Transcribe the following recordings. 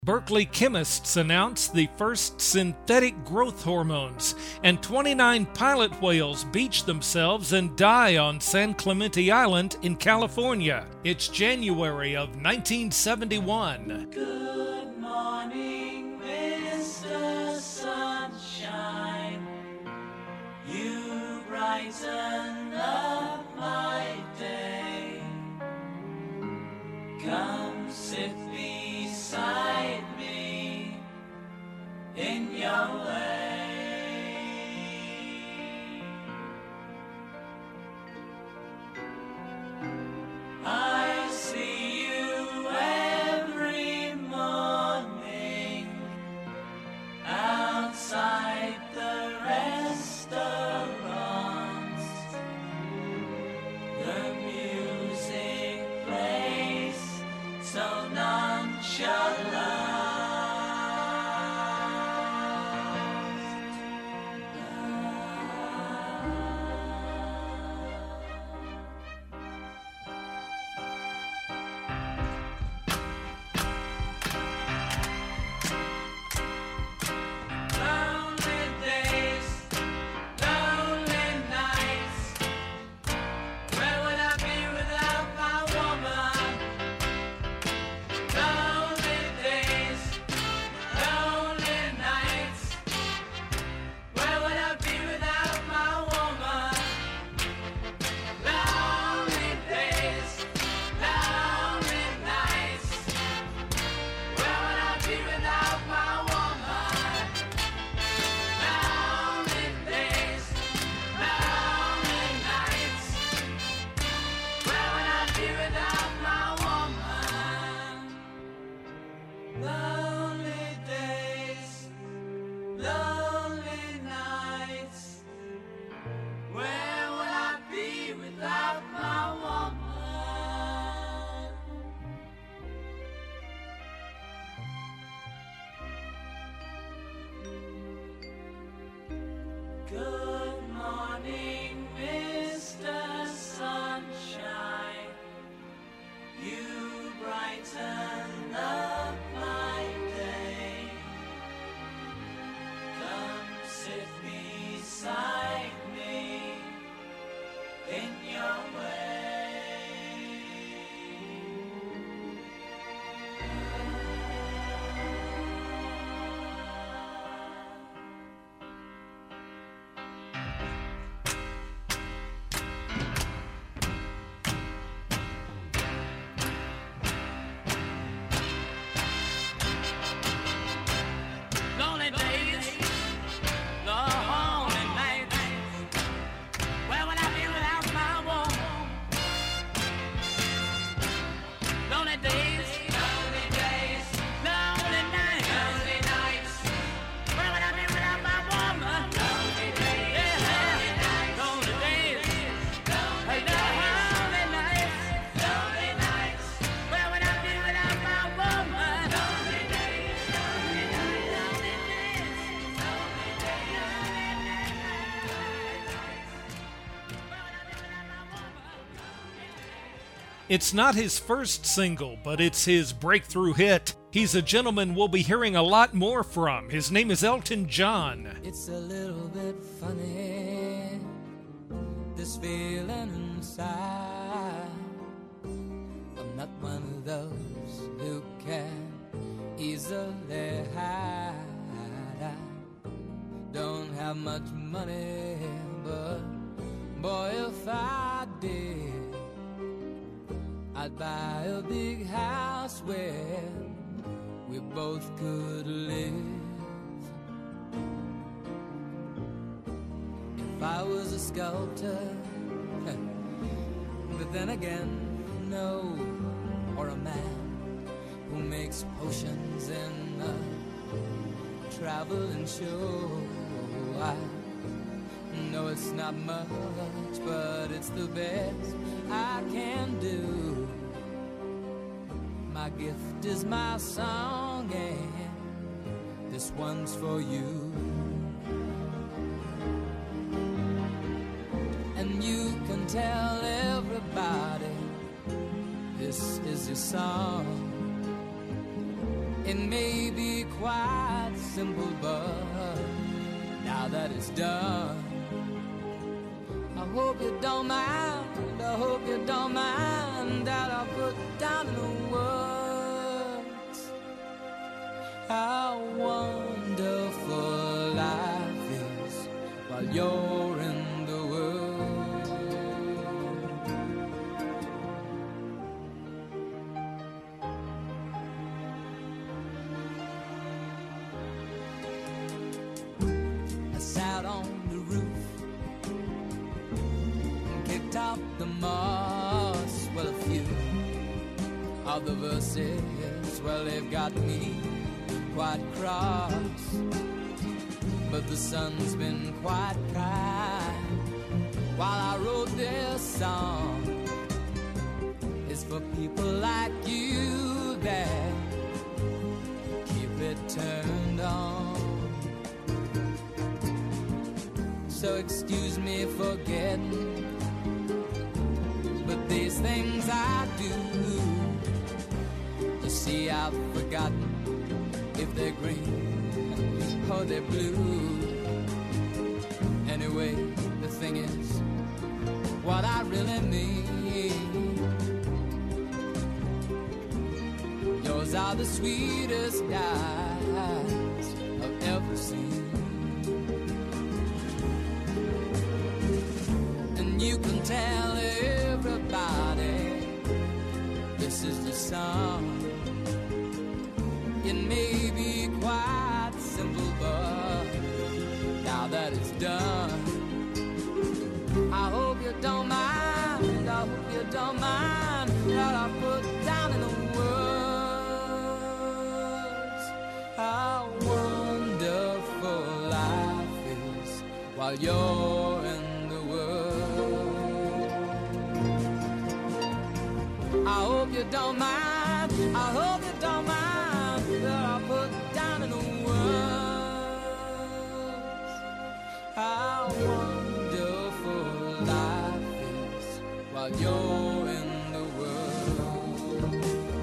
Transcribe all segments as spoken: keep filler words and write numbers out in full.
Berkeley chemists announced the first synthetic growth hormones, and twenty-nine pilot whales beach themselves and die on San Clemente Island in California. It's January of nineteen seventy-one. Good morning, Mister Sunshine. You brighten up my day. Come sit beside me in your way. I see you every morning outside the restaurants. The music plays so nonchalant. Lonely days, lonely nights. Where would I be without my woman? Lonely days, lonely nights. Where would I be without my woman? Lonely days, lonely nights. Where would I be without my woman? Lonely days, lonely nights. Where would I be without my woman? Lonely days, lonely nights. Where would I be without my woman? Good morning, Mister Sunshine. You brighten up my day. Come sit beside me in your way. Lonely days, lonely nights. Where would I be without my woman? Lonely days, lonely days, lonely nights, lonely nights. Where would I be without my woman? Lonely days, lonely nights, lonely days, lonely nights, lonely nights. Where would I be without my woman? Lonely days, lonely nights, lonely days, lonely days, It's not his first single, but it's his breakthrough hit. He's a gentleman we'll be hearing a lot more from. His name is Elton John. It's a little bit funny, this feeling inside. I'm not one of those who can easily hide. I don't have much money, but boy, if I did, I'd buy a big house where we both could live. If I was a sculptor, but then again, no, or a man who makes potions in a traveling show. I know it's not much, but it's the best I can do. My gift is my song, and this one's for you. And you can tell everybody this is your song. It may be quite simple, but now that it's done, I hope you don't mind, I hope you don't mind that I put down in the words how wonderful life is while you're in the world. I sat on the roof and kicked out the moss. Well, a few of the verses, well, they've got me quite cross, but the sun's been quite kind while I wrote this song. It's for people like you that keep it turned on. So excuse me for getting, but these things I do, you see, I've forgotten if they're green or they're blue. Anyway, the thing is, what I really mean, yours are the sweetest eyes I've ever seen. And you can tell everybody this is the song. It may be quite simple, but now that it's done, I hope you don't mind, I hope you don't mind that I put down in the words how wonderful life is while you're in the world. I hope you don't mind, I hope you don't mind that I put down in the words how wonderful life is while you're in the world.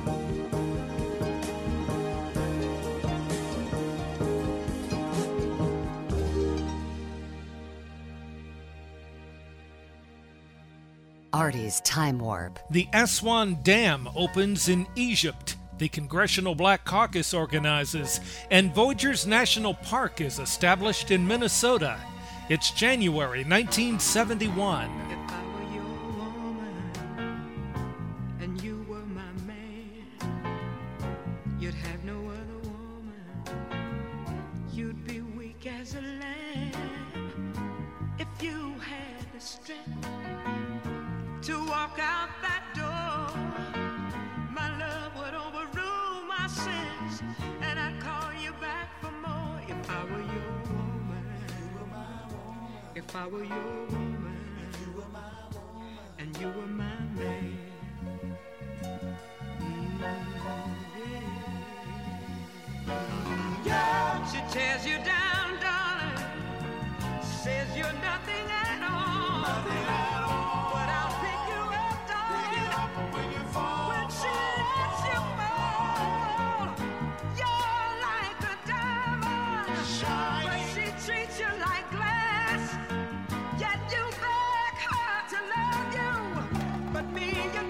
Artie's Time Warp. The Aswan Dam opens in Egypt. The Congressional Black Caucus organizes, and Voyageurs National Park is established in Minnesota. It's January nineteen seventy-one. If I were your woman and you were my man, you'd have no other woman. You'd be weak as a lamb. If you had the strength to walk out that door, my love would overrule my sins, and I'd call you back for more. If I were your woman, if I were your woman, and you were my man. Mm, yeah. She tears you down, darling, says you're nothing at all. Nothing at all. But I'll pick you up, darling, pick you up when you fall. When she lets you fall, you're like a diamond, shining. But she treats you like glass. Yet you beg her to love you, but me, you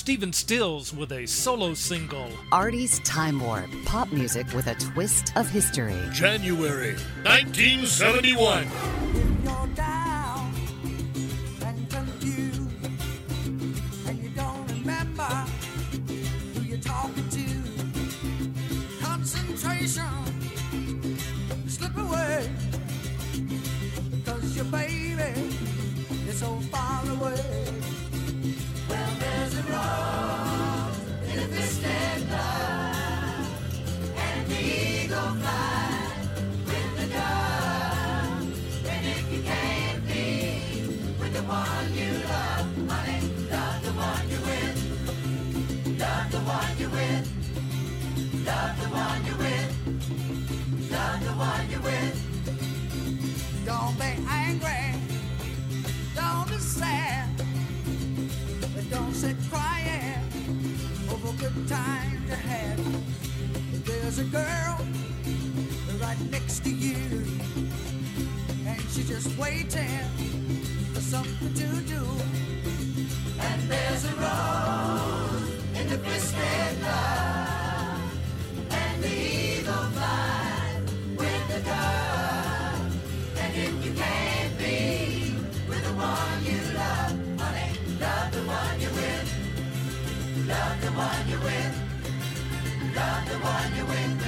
Stephen Stills with a solo single. Artie's Time Warp, pop music with a twist of history. January nineteen seventy-one. If you're down and confused and you don't remember who you're talking to, concentration slip away because your baby is so far away. Well, there's a rose in a twisted love, and the eagle flies with the dove. And if you can't be with the one you love, honey, love the one you're with. Love the one you're with. Love the one you're with. Love the one you're with. Don't be angry. Don't be sad. But don't sit crying over good times you had. If there's a girl right next to you, and she's just waiting for something to do. And there's a rose in the twisted love, and the eagle flies with the dove. And if you can't be with the one you love, honey, love the one you're with. Love the one you're with. Love the one you're with.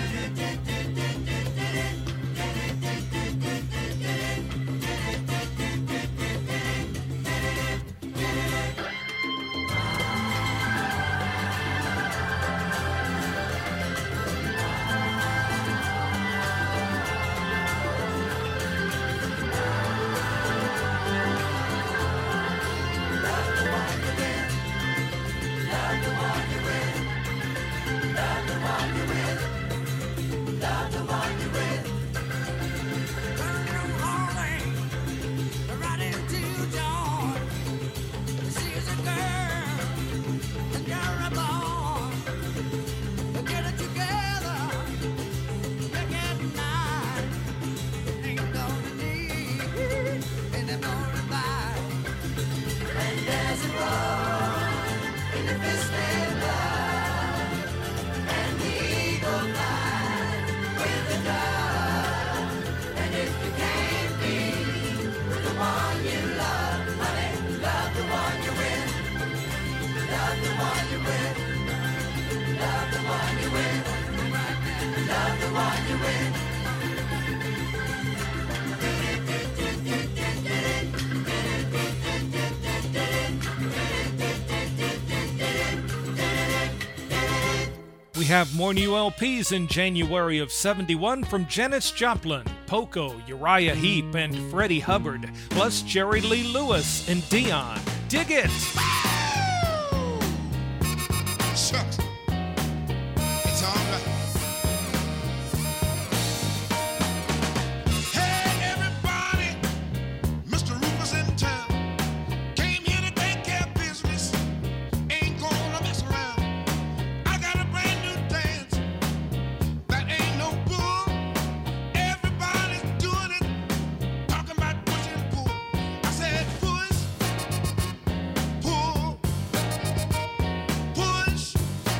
We have more new L Ps in January of seventy-one from Janis Joplin, Poco, Uriah Heep, and Freddie Hubbard, plus Jerry Lee Lewis and Dion. Dig it! Shucks. It's all right. Hey, everybody, Mister Rufus in town. Came here to take care of business. Ain't gonna mess around. I got a brand new dance that ain't no bull. Everybody's doing it, talking about push and pull. I said push, pull, push,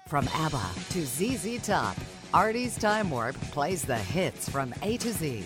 From ABBA to Z Z Top, Artie's Time Warp plays the hits from A to Z.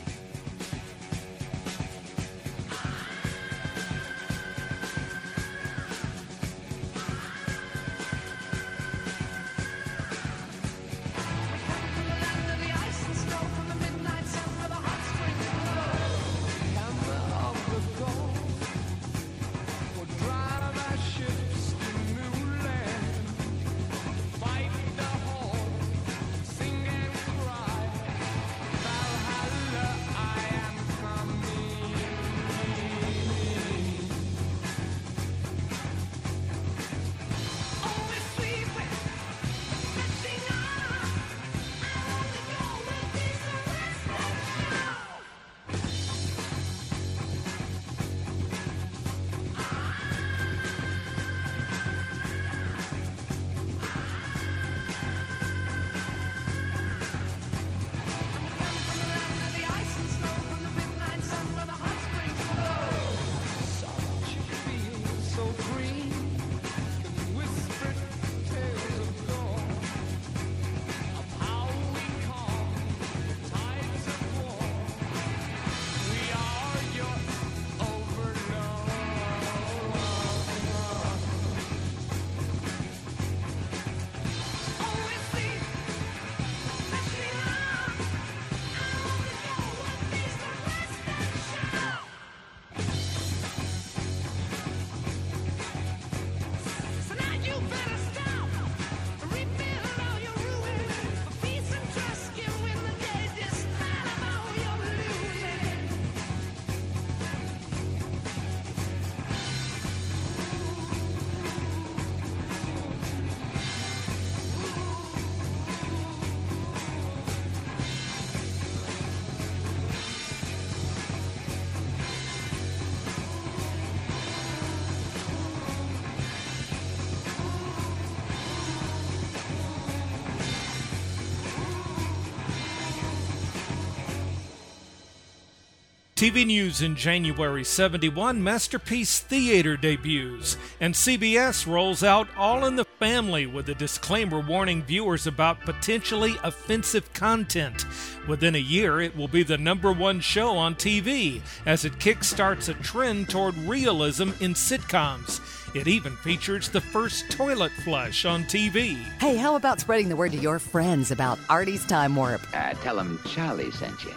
T V News in January seventy-one, Masterpiece Theater debuts, and C B S rolls out All in the Family with a disclaimer warning viewers about potentially offensive content. Within a year, it will be the number one show on T V, as it kickstarts a trend toward realism in sitcoms. It even features the first toilet flush on T V. Hey, how about spreading the word to your friends about Artie's Time Warp? Uh, tell them Charlie sent you.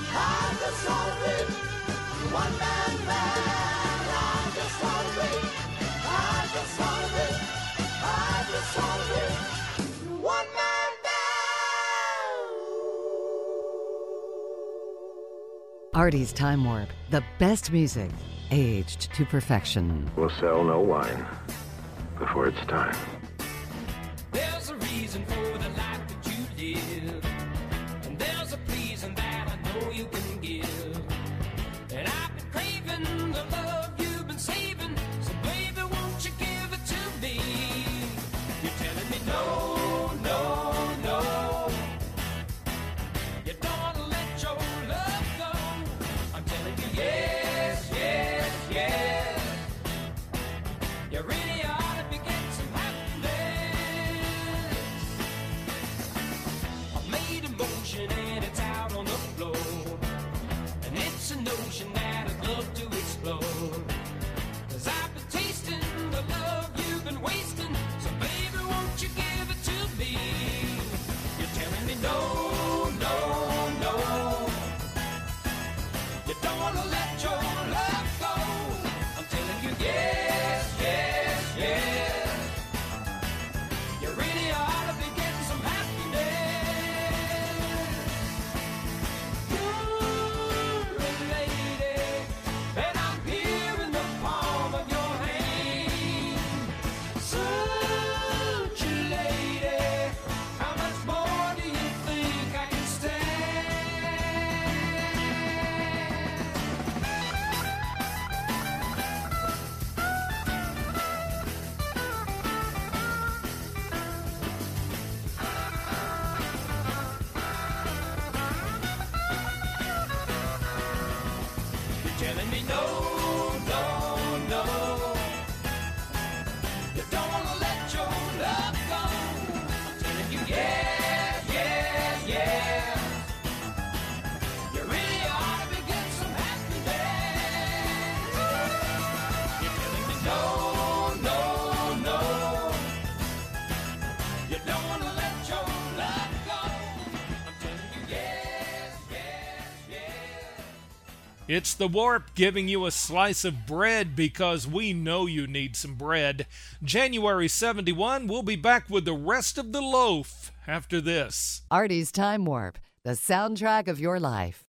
One man band, I just wanna be One man Artie's Time Warp, the best music, aged to perfection. We'll sell no wine before it's time. There's a reason for the life that you live, and there's a reason that I know you can give. And I've been craving the love you've been saving, so baby, won't you give it to me? You're telling me no, no, no. You don't want to let your love go. I'm telling you yes, yes, yes. You really ought to be getting some happiness. I've made a motion and it's out on the floor, and it's a notion that I'd love to explore. Cause I've been tasting the love you've been wasting, so baby, won't you give it to me? You're telling me no, no, no. You don't want to let your love go. I'm telling you yes, yes, yes. You really ought to be getting some happiness. You're a lady, and I'm here in the palm of your hand. Such a lady, how much more do you think I can stand? You're telling me no, no, no. You don't want to let your love go. I'm telling you yes, yes, yes. You really ought to be getting some happiness. You're telling me no, no, no. You don't want to let your love go. I'm telling you yes, yes, yes. It's the Warp giving you a slice of bread because we know you need some bread. January seventy-one, we'll be back with the rest of the loaf after this. Artie's Time Warp, the soundtrack of your life.